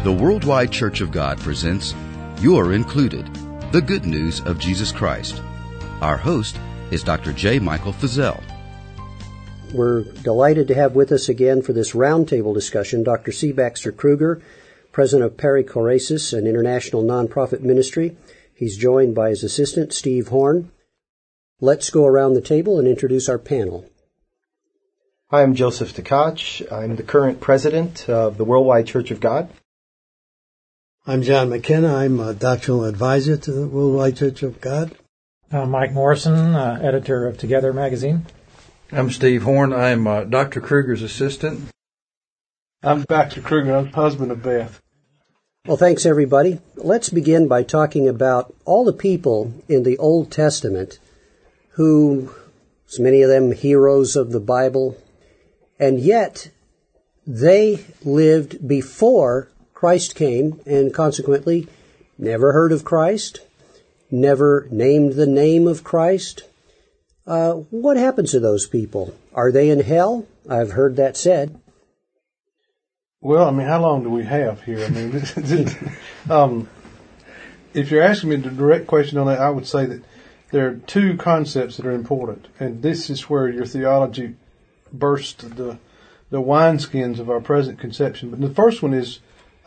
The Worldwide Church of God presents You're Included, the good news of Jesus Christ. Our host is Dr. J. Michael Feazell. We're delighted to have with us again for this roundtable discussion Dr. C. Baxter Kruger, president of Perichoresis, an international nonprofit ministry. He's joined by his assistant, Steve Horn. Let's go around the table and introduce our panel. Hi, I'm Joseph Tkach. I'm the current president of the Worldwide Church of God. I'm John McKenna. I'm a doctoral advisor to the Worldwide Church of God. Mike Morrison, editor of Together magazine. I'm Steve Horn. I'm Dr. Kruger's assistant. I'm Baxter Kruger. I'm the husband of Beth. Well, thanks, everybody. Let's begin by talking about all the people in the Old Testament who, so many of them heroes of the Bible, and yet they lived before Christ came and consequently never heard of Christ, never named the name of Christ. What happens to those people? Are they in hell? I've heard that said. Well, how long do we have here? If you're asking me the direct question on that, I would say that there are two concepts that are important, and this is where your theology bursts the wineskins of our present conception. But the first one is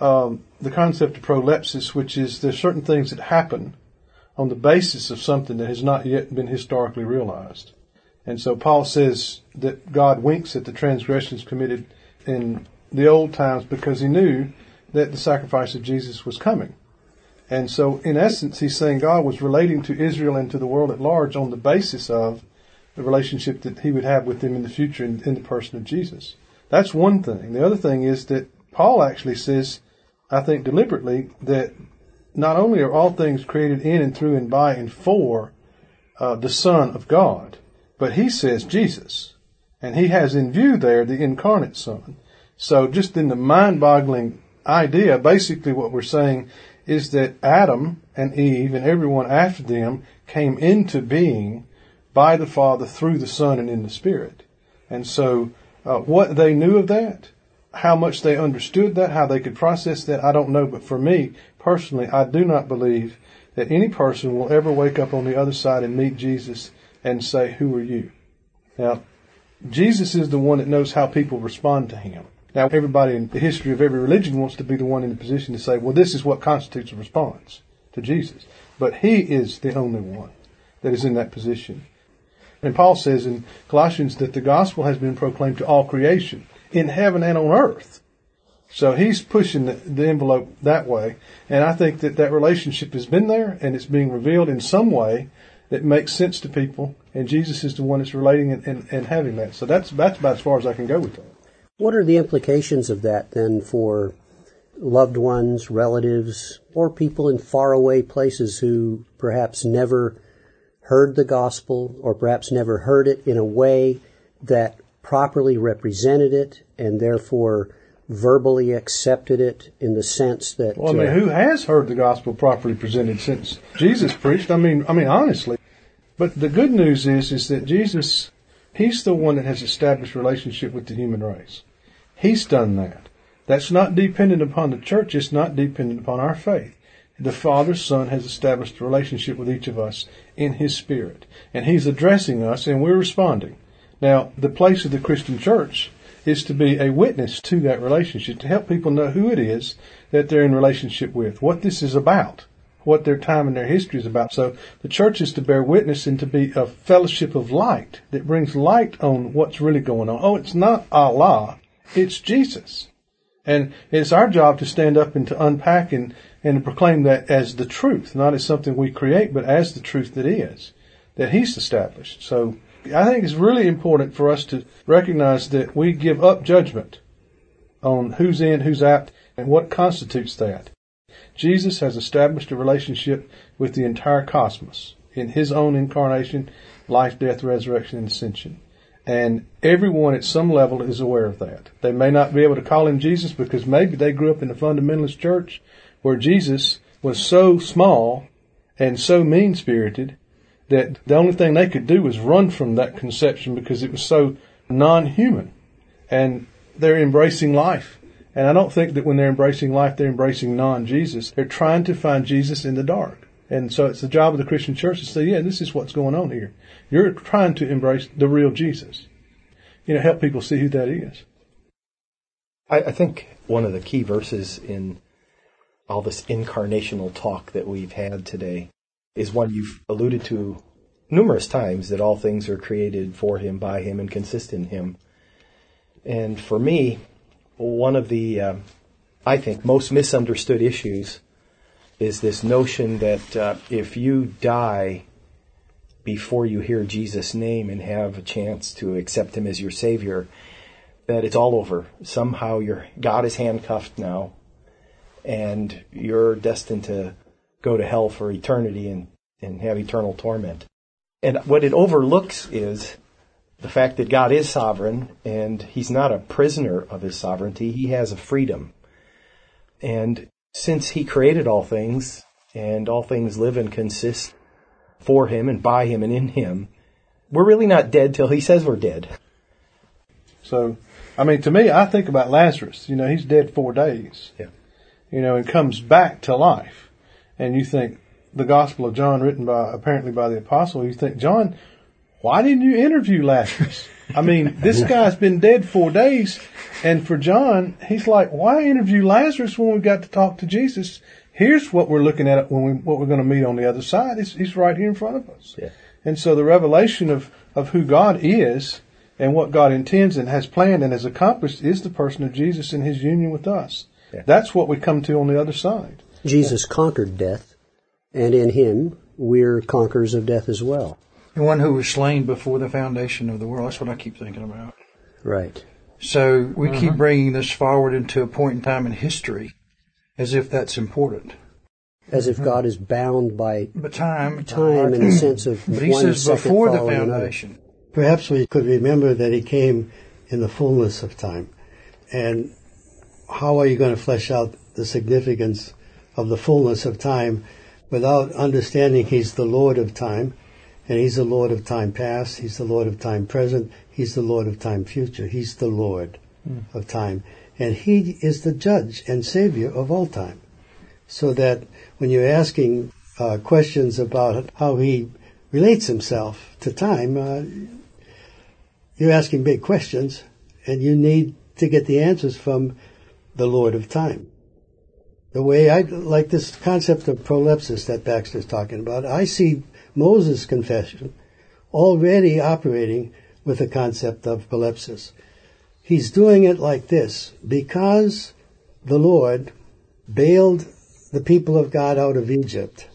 the concept of prolepsis, which is there's certain things that happen on the basis of something that has not yet been historically realized. And so Paul says that God winks at the transgressions committed in the old times because he knew that the sacrifice of Jesus was coming. And so in essence, he's saying God was relating to Israel and to the world at large on the basis of the relationship that he would have with them in the future in the person of Jesus. That's one thing. The other thing is that Paul actually says, I think deliberately, that not only are all things created in and through and by and for the Son of God, but he says Jesus. And he has in view there the incarnate Son. So just in the mind-boggling idea, basically what we're saying is that Adam and Eve and everyone after them came into being by the Father through the Son and in the Spirit. And so what they knew of that, how much they understood that, how they could process that, I don't know. But for me, personally, I do not believe that any person will ever wake up on the other side and meet Jesus and say, who are you? Now, Jesus is the one that knows how people respond to him. Now, everybody in the history of every religion wants to be the one in the position to say, well, this is what constitutes a response to Jesus. But he is the only one that is in that position. And Paul says in Colossians that the gospel has been proclaimed to all creation, in heaven and on earth. So he's pushing the envelope that way. And I think that relationship has been there and it's being revealed in some way that makes sense to people. And Jesus is the one that's relating and having that. So that's about as far as I can go with that. What are the implications of that then for loved ones, relatives, or people in faraway places who perhaps never heard the gospel or perhaps never heard it in a way that properly represented it and therefore verbally accepted it in the sense that... Well, who has heard the gospel properly presented since Jesus preached? Honestly. But the good news is that Jesus, he's the one that has established a relationship with the human race. He's done that. That's not dependent upon the church. It's not dependent upon our faith. The Father, Son has established a relationship with each of us in his Spirit. And he's addressing us and we're responding. Now, the place of the Christian church is to be a witness to that relationship, to help people know who it is that they're in relationship with, what this is about, what their time and their history is about. So the church is to bear witness and to be a fellowship of light that brings light on what's really going on. Oh, it's not Allah, it's Jesus. And it's our job to stand up and to unpack and to proclaim that as the truth, not as something we create, but as the truth that is, that he's established. So I think it's really important for us to recognize that we give up judgment on who's in, who's out, and what constitutes that. Jesus has established a relationship with the entire cosmos in his own incarnation, life, death, resurrection, and ascension. And everyone at some level is aware of that. They may not be able to call him Jesus because maybe they grew up in a fundamentalist church where Jesus was so small and so mean-spirited that the only thing they could do was run from that conception because it was so non-human. And they're embracing life And I don't think that when they're embracing life, they're embracing non-Jesus. They're trying to find Jesus in the dark. And so it's the job of the Christian church to say, yeah, this is what's going on here. You're trying to embrace the real Jesus. Help people see who that is. I think one of the key verses in all this incarnational talk that we've had today is one you've alluded to numerous times, that all things are created for him, by him, and consist in him. And for me, one of the, I think, most misunderstood issues is this notion that if you die before you hear Jesus' name and have a chance to accept him as your Savior, that it's all over. Somehow God is handcuffed now, and you're destined to go to hell for eternity and have eternal torment. And what it overlooks is the fact that God is sovereign, and he's not a prisoner of his sovereignty. He has a freedom. And since he created all things, and all things live and consist for him and by him and in him, we're really not dead till he says we're dead. So, to me, I think about Lazarus. He's dead 4 days. Yeah. And comes back to life. And you think, the Gospel of John, written apparently by the apostle, you think, John, why didn't you interview Lazarus? This guy's been dead 4 days. And for John, he's like, why interview Lazarus when we got to talk to Jesus? Here's what we're looking at what we're going to meet on the other side. He's right here in front of us. Yeah. And so the revelation of who God is and what God intends and has planned and has accomplished is the person of Jesus and his union with us. Yeah. That's what we come to on the other side. Jesus conquered death, and in him we're conquerors of death as well. The one who was slain before the foundation of the world. That's what I keep thinking about. Right. So we keep bringing this forward into a point in time in history as if that's important. As if God is bound by time in the sense of but he says before the foundation. Perhaps we could remember that he came in the fullness of time. And how are you going to flesh out the significance of the fullness of time without understanding he's the Lord of time, and he's the Lord of time past, he's the Lord of time present, he's the Lord of time future, he's the Lord of time. And he is the judge and savior of all time. So that when you're asking questions about how he relates himself to time, you're asking big questions, and you need to get the answers from the Lord of time. The way I like this concept of prolepsis that Baxter's talking about, I see Moses' confession already operating with the concept of prolepsis. He's doing it like this: because the Lord bailed the people of God out of Egypt,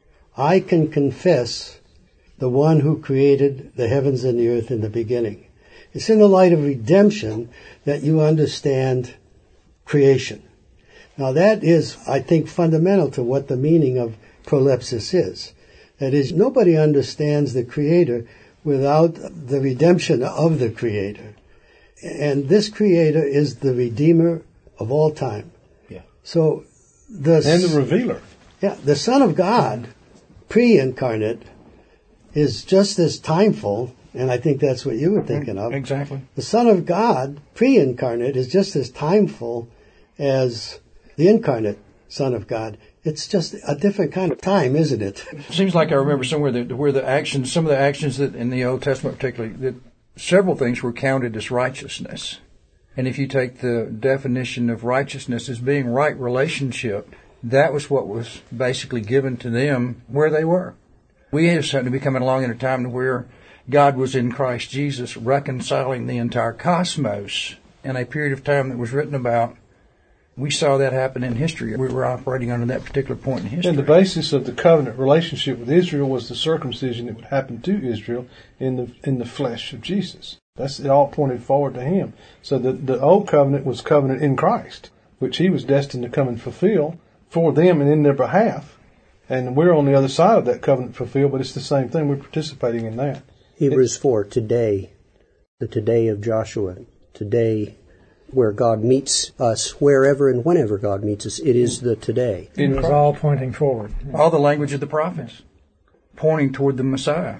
I can confess the one who created the heavens and the earth in the beginning. It's in the light of redemption that you understand creation. Now that is, I think, fundamental to what the meaning of prolepsis is. That is, nobody understands the Creator without the redemption of the Creator. And this Creator is the Redeemer of all time. Yeah. And the Revealer. Yeah, the Son of God, pre-incarnate, is just as timeful, and I think that's what you were thinking of. Exactly. The Son of God, pre-incarnate, is just as timeful as the incarnate Son of God. It's just a different kind of time, isn't it? It seems like I remember somewhere where some of the actions that in the Old Testament particularly, that several things were counted as righteousness. And if you take the definition of righteousness as being right relationship, that was what was basically given to them where they were. We have certainly be coming along in a time where God was in Christ Jesus reconciling the entire cosmos in a period of time that was written about. We saw that happen in history. We were operating under that particular point in history. And the basis of the covenant relationship with Israel was the circumcision that would happen to Israel in the flesh of Jesus. It all pointed forward to him. So the old covenant was covenant in Christ, which he was destined to come and fulfill for them and in their behalf. And we're on the other side of that covenant fulfilled, but it's the same thing. We're participating in that. Hebrews 4, today, the today of Joshua, today, where God meets us, wherever and whenever God meets us, it is the today. It was all pointing forward. All the language of the prophets, pointing toward the Messiah.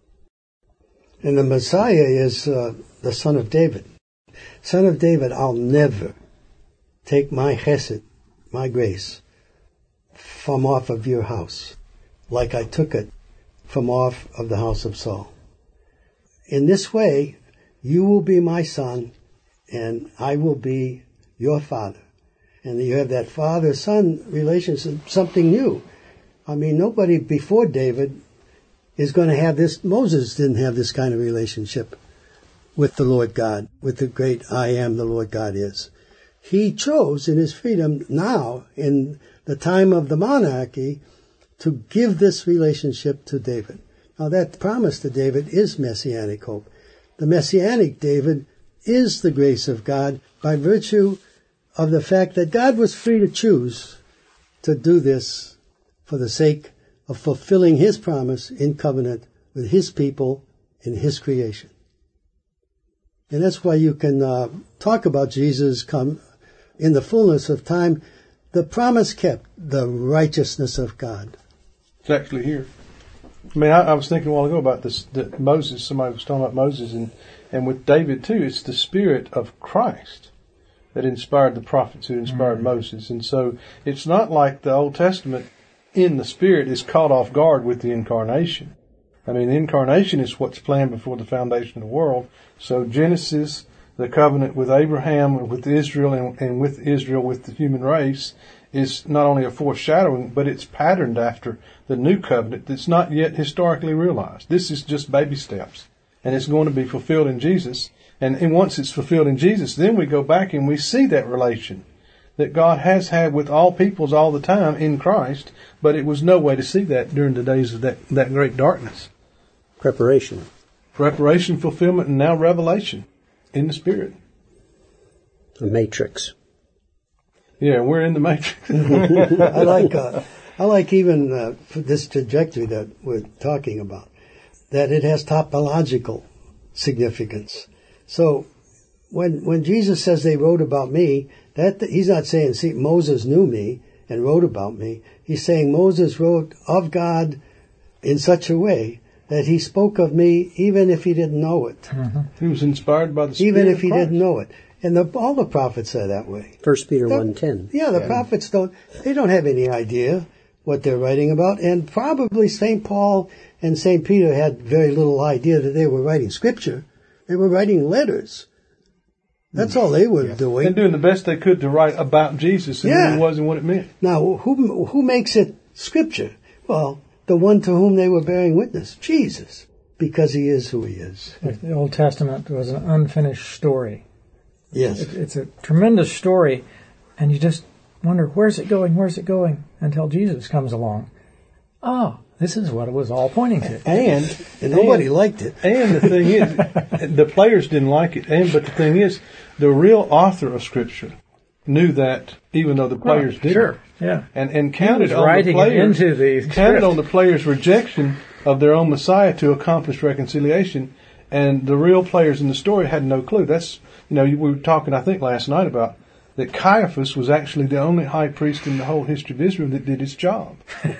And the Messiah is the son of David. Son of David, I'll never take my chesed, my grace, from off of your house, like I took it from off of the house of Saul. In this way, you will be my son, and I will be your father. And you have that father-son relationship, something new. I mean, nobody before David is going to have this. Moses didn't have this kind of relationship with the Lord God, with the great I am the Lord God is. He chose in his freedom now, in the time of the monarchy, to give this relationship to David. Now that promise to David is messianic hope. The messianic David is the grace of God by virtue of the fact that God was free to choose to do this for the sake of fulfilling his promise in covenant with his people in his creation. And that's why you can talk about Jesus come in the fullness of time, the promise kept, the righteousness of God. It's actually here. I mean, I was thinking a while ago about this, that Moses, somebody was talking about Moses, and with David too, it's the Spirit of Christ that inspired the prophets, who inspired Moses. And so it's not like the Old Testament in the Spirit is caught off guard with the incarnation. I mean, the incarnation is what's planned before the foundation of the world. So Genesis, the covenant with Abraham, with Israel, and with Israel, with the human race, is not only a foreshadowing, but it's patterned after the new covenant that's not yet historically realized. This is just baby steps. And it's going to be fulfilled in Jesus. And once it's fulfilled in Jesus, then we go back and we see that relation that God has had with all peoples all the time in Christ, but it was no way to see that during the days of that great darkness. Preparation, fulfillment, and now revelation in the Spirit. The matrix. Yeah, we're in the matrix. I like even this trajectory that we're talking about, that it has topological significance. So when Jesus says they wrote about me, that he's not saying, see, Moses knew me and wrote about me. He's saying Moses wrote of God in such a way that he spoke of me even if he didn't know it. Mm-hmm. He was inspired by the Spirit even if he of Christ. didn't know it. And all the prophets are that way. 1 Peter 1:10. Yeah, the prophets don't have any idea what they're writing about. And probably St. Paul and St. Peter had very little idea that they were writing scripture. They were writing letters. That's all they were doing. And doing the best they could to write about Jesus and who he was and what it meant. Now, who makes it scripture? Well, the one to whom they were bearing witness, Jesus, because he is who he is. The Old Testament was an unfinished story. Yes. It's a tremendous story, and you just wonder, where's it going, until Jesus comes along. Oh, this is what it was all pointing to. And nobody liked it. And the thing is, the players didn't like it. But the thing is, the real author of Scripture knew that, even though the players didn't. Sure, yeah. And counted on writing the players, into the counted on the players' rejection of their own Messiah to accomplish reconciliation. And the real players in the story had no clue. That's, we were talking, I think, last night about that Caiaphas was actually the only high priest in the whole history of Israel that did his job.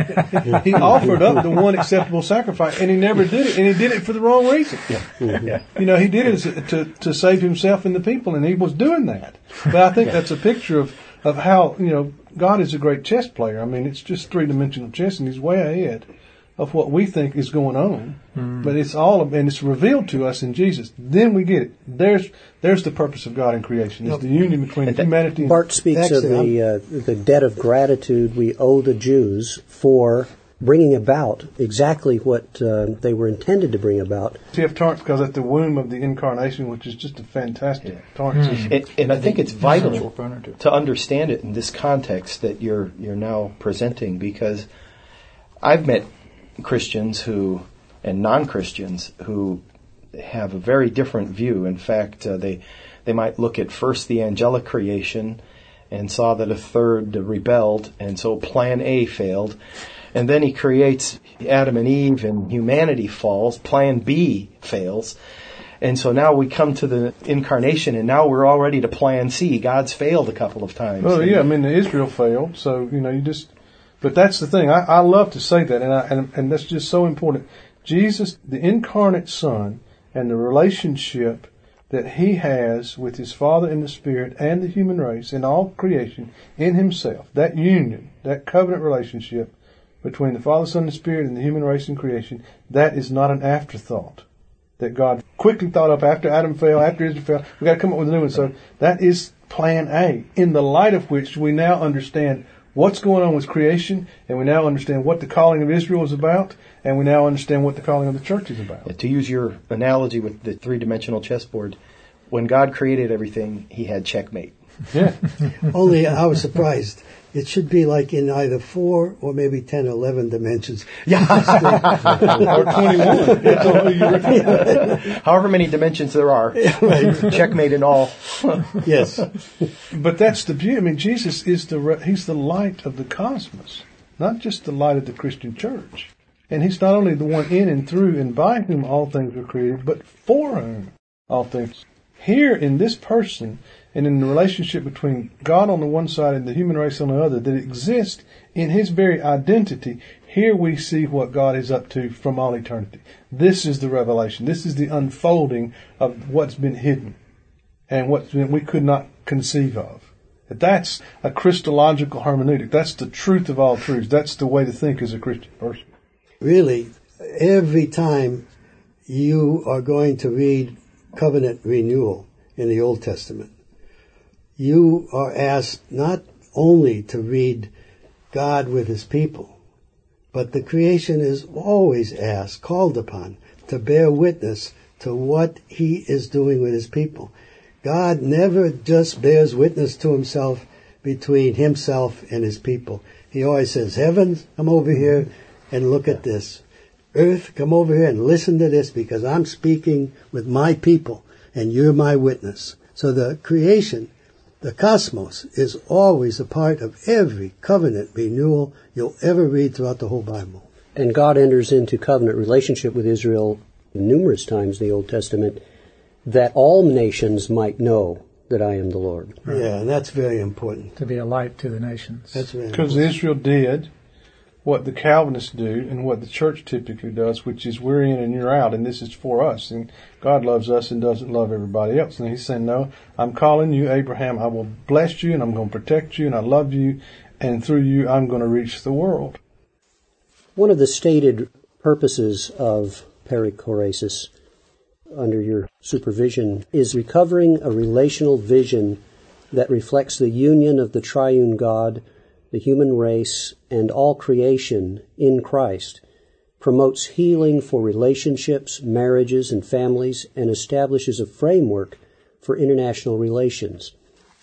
He offered up the one acceptable sacrifice, and he never did it, and he did it for the wrong reason. Yeah. He did it to save himself and the people, and he was doing that. But I think that's a picture of how, God is a great chess player. I mean, it's just three-dimensional chess, and he's way ahead of what we think is going on. But it's and it's revealed to us in Jesus. Then we get it. There's the purpose of God in creation. It's the union between humanity and... Bart speaks of the debt of gratitude we owe the Jews for bringing about exactly what they were intended to bring about. C.F. Torrance calls it the womb of the incarnation, which is just a fantastic... Torrance and I think it's vital to understand it in this context that you're now presenting, because I've met Christians and non-Christians who have a very different view. In fact, they might look at first the angelic creation and saw that a third rebelled, and so plan A failed. And then he creates Adam and Eve, and humanity falls. Plan B fails. And so now we come to the incarnation, and now we're already to plan C. God's failed a couple of times. Well, yeah, Israel failed, so, you just... But that's the thing. I love to say that, and that's just so important. Jesus, the incarnate Son, and the relationship that he has with his Father and the Spirit and the human race and all creation in himself, that union, that covenant relationship between the Father, Son, and the Spirit and the human race and creation, that is not an afterthought that God quickly thought up after Adam fell, after Israel fell. We've got to come up with a new one. So that is plan A, in the light of which we now understand what's going on with creation, and we now understand what the calling of Israel is about, and we now understand what the calling of the church is about. Yeah, to use your analogy with the three-dimensional chessboard, when God created everything, he had checkmate. Yeah. Only I was surprised. It should be like in either 4 or maybe 10 or 11 dimensions. Yeah. Or 21. That's all you repeat. However many dimensions there are. Checkmate in all. Yes. But that's the beauty. I mean, Jesus is he's the light of the cosmos, not just the light of the Christian church. And he's not only the one in and through and by whom all things were created, but for whom all things. Here in this person and in the relationship between God on the one side and the human race on the other that exists in his very identity, here we see what God is up to from all eternity. This is the revelation. This is the unfolding of what's been hidden and what we could not conceive of. That's a Christological hermeneutic. That's the truth of all truths. That's the way to think as a Christian person. Really, every time you are going to read covenant renewal in the Old Testament, you are asked not only to read God with his people, but the creation is always asked, called upon, to bear witness to what he is doing with his people. God never just bears witness to himself between himself and his people. He always says, heavens, come over here and look at this. Earth, come over here and listen to this, because I'm speaking with my people and you're my witness. So the creation, the cosmos, is always a part of every covenant renewal you'll ever read throughout the whole Bible. And God enters into covenant relationship with Israel numerous times in the Old Testament, that all nations might know that I am the Lord. Yeah, and that's very important. To be a light to the nations. That's very Because important. Israel did what the Calvinists do and what the church typically does, which is we're in and you're out, and this is for us. And God loves us and doesn't love everybody else. And he's saying, no, I'm calling you, Abraham. I will bless you and I'm going to protect you and I love you. And through you, I'm going to reach the world. One of the stated purposes of perichoresis under your supervision is recovering a relational vision that reflects the union of the triune God, the human race, and all creation in Christ, promotes healing for relationships, marriages, and families, and establishes a framework for international relations.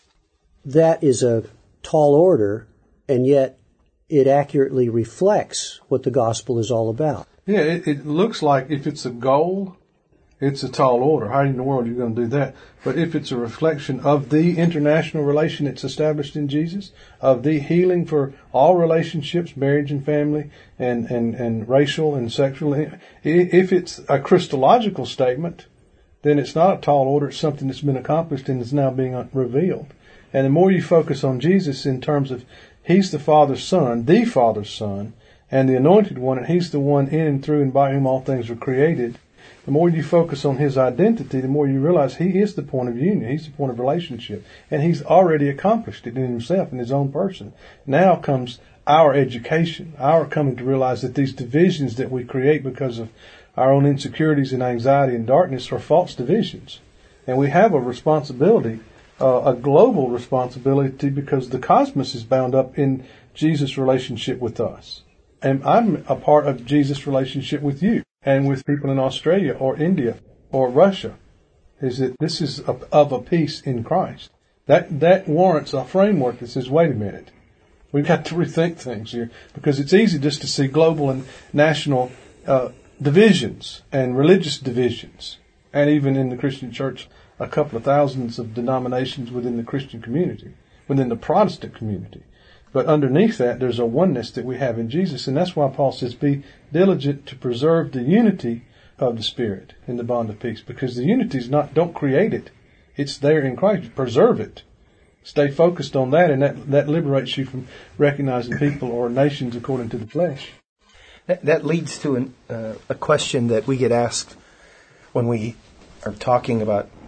That is a tall order, and yet it accurately reflects what the gospel is all about. Yeah, it looks like if it's a goal, it's a tall order. How in the world are you going to do that? But if it's a reflection of the international relation that's established in Jesus, of the healing for all relationships, marriage and family, and racial and sexual, if it's a Christological statement, then it's not a tall order. It's something that's been accomplished and is now being revealed. And the more you focus on Jesus in terms of he's the Father's Son, and the Anointed One, and he's the one in and through and by whom all things were created, the more you focus on his identity, the more you realize he is the point of union. He's the point of relationship. And he's already accomplished it in himself, in his own person. Now comes our education, our coming to realize that these divisions that we create because of our own insecurities and anxiety and darkness are false divisions. And we have a responsibility, a global responsibility, because the cosmos is bound up in Jesus' relationship with us. And I'm a part of Jesus' relationship with you and with people in Australia or India or Russia. Is that this is of a piece in Christ. That warrants a framework that says, wait a minute, we've got to rethink things here, because it's easy just to see global and national divisions and religious divisions, and even in the Christian church, a couple of thousands of denominations within the Christian community, within the Protestant community. But underneath that, there's a oneness that we have in Jesus. And that's why Paul says, be diligent to preserve the unity of the Spirit in the bond of peace. Because the unity is not, don't create it. It's there in Christ. Preserve it. Stay focused on that, and that liberates you from recognizing people or nations according to the flesh. That leads to a question that we get asked when we are talking about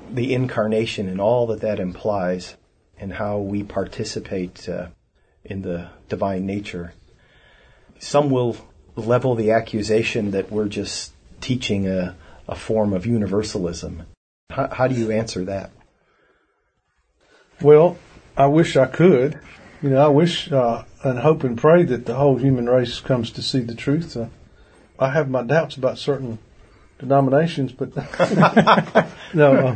the incarnation and all that that implies and how we participate in the divine nature. Some will level the accusation that we're just teaching a form of universalism. How do you answer that? Well, I wish I could. I wish and hope and pray that the whole human race comes to see the truth. I have my doubts about certain denominations, but no.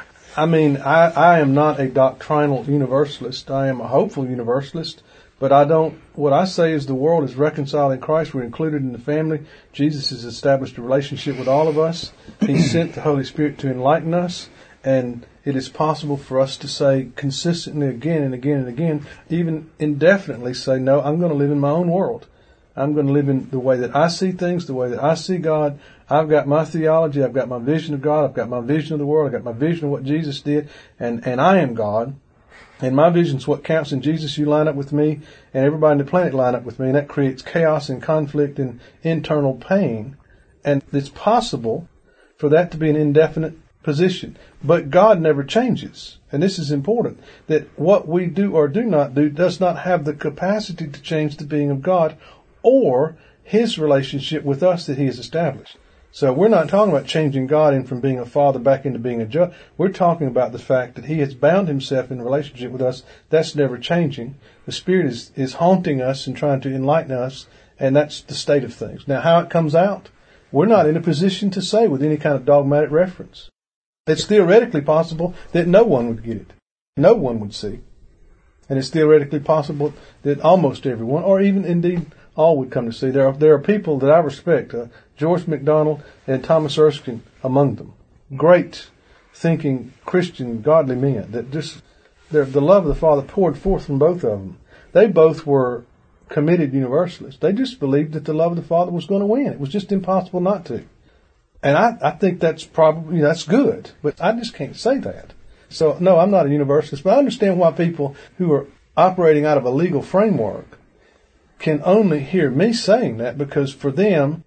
I am not a doctrinal universalist. I am a hopeful universalist, but what I say is the world is reconciled in Christ. We're included in the family. Jesus has established a relationship with all of us. He sent the Holy Spirit to enlighten us, and it is possible for us to say consistently again and again and again, even indefinitely say, no, I'm going to live in my own world. I'm going to live in the way that I see things, the way that I see God. I've got my theology. I've got my vision of God. I've got my vision of the world. I've got my vision of what Jesus did. And I am God. And my vision is what counts. In Jesus, you line up with me, and everybody on the planet line up with me. And that creates chaos and conflict and internal pain. And it's possible for that to be an indefinite position. But God never changes. And this is important, that what we do or do not do does not have the capacity to change the being of God or His relationship with us that He has established. So we're not talking about changing God in from being a father back into being a judge. We're talking about the fact that He has bound Himself in relationship with us. That's never changing. The Spirit is haunting us and trying to enlighten us, and that's the state of things. Now, how it comes out, we're not in a position to say with any kind of dogmatic reference. It's theoretically possible that no one would get it. No one would see. And it's theoretically possible that almost everyone, or even indeed all, would come to see. There are people that I respect, George MacDonald and Thomas Erskine among them. Great thinking Christian godly men that just the love of the Father poured forth from both of them. They both were committed universalists. They just believed that the love of the Father was going to win. It was just impossible not to. And I think that's probably, that's good, but I just can't say that. So, no, I'm not a universalist, but I understand why people who are operating out of a legal framework can only hear me saying that, because for them,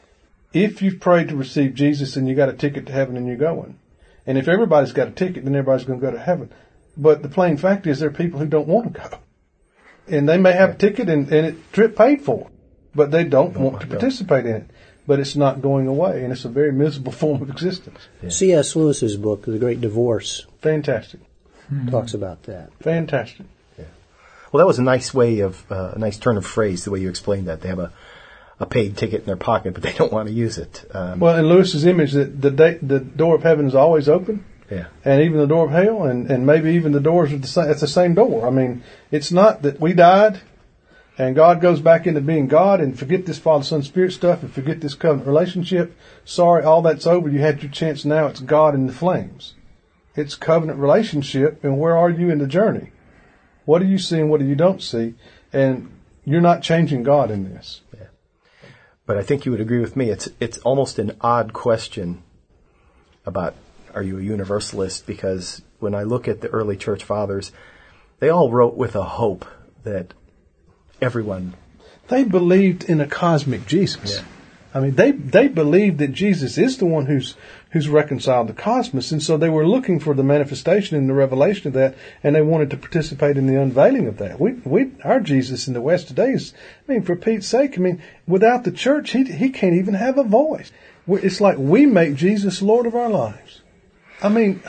if you've prayed to receive Jesus and you got a ticket to heaven and you're going, and if everybody's got a ticket, then everybody's going to go to heaven. But the plain fact is there are people who don't want to go. And they may have a ticket and it trip paid for, but they don't want to participate in it. But it's not going away, and it's a very miserable form of existence. Yeah. C.S. Lewis's book, The Great Divorce. Fantastic. Talks about that. Fantastic. Yeah. Well, that was a nice way of, a nice turn of phrase, the way you explained that. They have a paid ticket in their pocket, but they don't want to use it. Well, in Lewis's image, that the door of heaven is always open. Yeah. And even the door of hell, and maybe even the doors of it's the same door. I mean, it's not that we died and God goes back into being God and forget this Father, Son, Spirit stuff and forget this covenant relationship. Sorry, all that's over. You had your chance. Now it's God in the flames. It's covenant relationship, and where are you in the journey? What do you see and what do you don't see? And you're not changing God in this. Yeah. But I think you would agree with me. It's almost an odd question about, are you a universalist? Because when I look at the early church fathers, they all wrote with a hope that everyone. They believed in a cosmic Jesus. Yeah. I mean, they believed that Jesus is the one who's reconciled the cosmos, and so they were looking for the manifestation and the revelation of that, and they wanted to participate in the unveiling of that. Our Jesus in the West today is, I mean, for Pete's sake, I mean, without the church, he can't even have a voice. It's like we make Jesus Lord of our lives. I mean,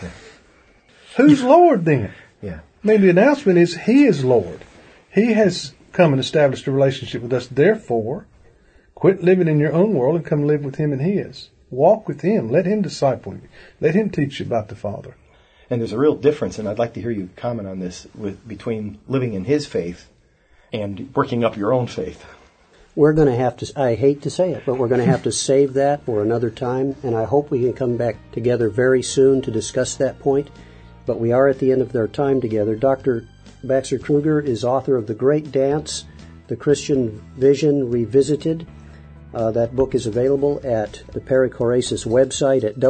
who's Lord then? Yeah. I mean, the announcement is He is Lord. He has come and established a relationship with us. Therefore, quit living in your own world and come live with Him in His. Walk with Him. Let Him disciple you. Let Him teach you about the Father. And there's a real difference, and I'd like to hear you comment on this, between living in His faith and working up your own faith. We're going to have to, I hate to say it, but we're going to have to save that for another time, and I hope we can come back together very soon to discuss that point. But we are at the end of our time together. Dr. Baxter Kruger is author of The Great Dance, The Christian Vision Revisited. That book is available at the Perichoresis website at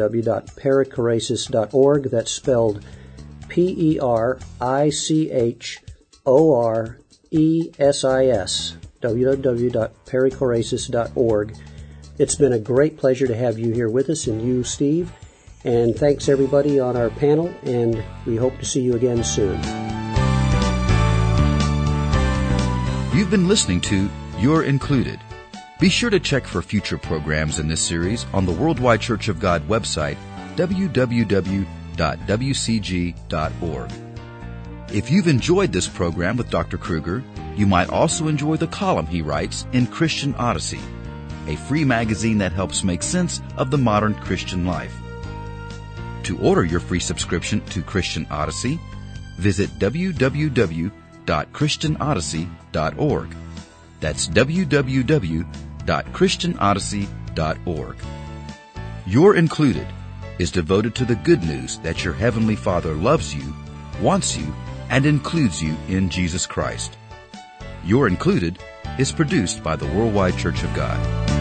www.perichoresis.org. That's spelled Perichoresis, www.perichoresis.org. It's been a great pleasure to have you here with us, and you, Steve. And thanks everybody on our panel, and we hope to see you again soon. You've been listening to You're Included. Be sure to check for future programs in this series on the Worldwide Church of God website, www.wcg.org. If you've enjoyed this program with Dr. Kruger, you might also enjoy the column he writes in Christian Odyssey, a free magazine that helps make sense of the modern Christian life. To order your free subscription to Christian Odyssey, visit www.christianodyssey.org. That's www.christianodyssey.org. You're Included is devoted to the good news that your Heavenly Father loves you, wants you, and includes you in Jesus Christ. You're Included is produced by the Worldwide Church of God.